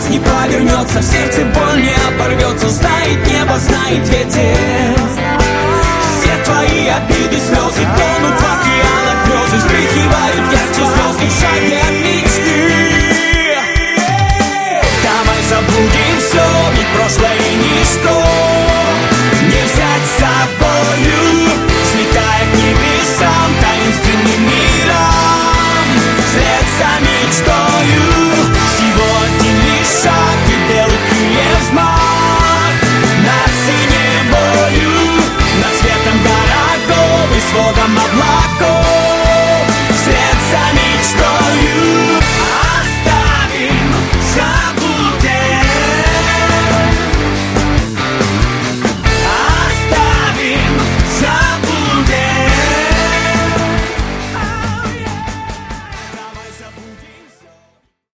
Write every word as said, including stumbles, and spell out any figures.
вспять не повернется, в сердце боль не оборвется. Знает небо, знает ветер, все твои обиды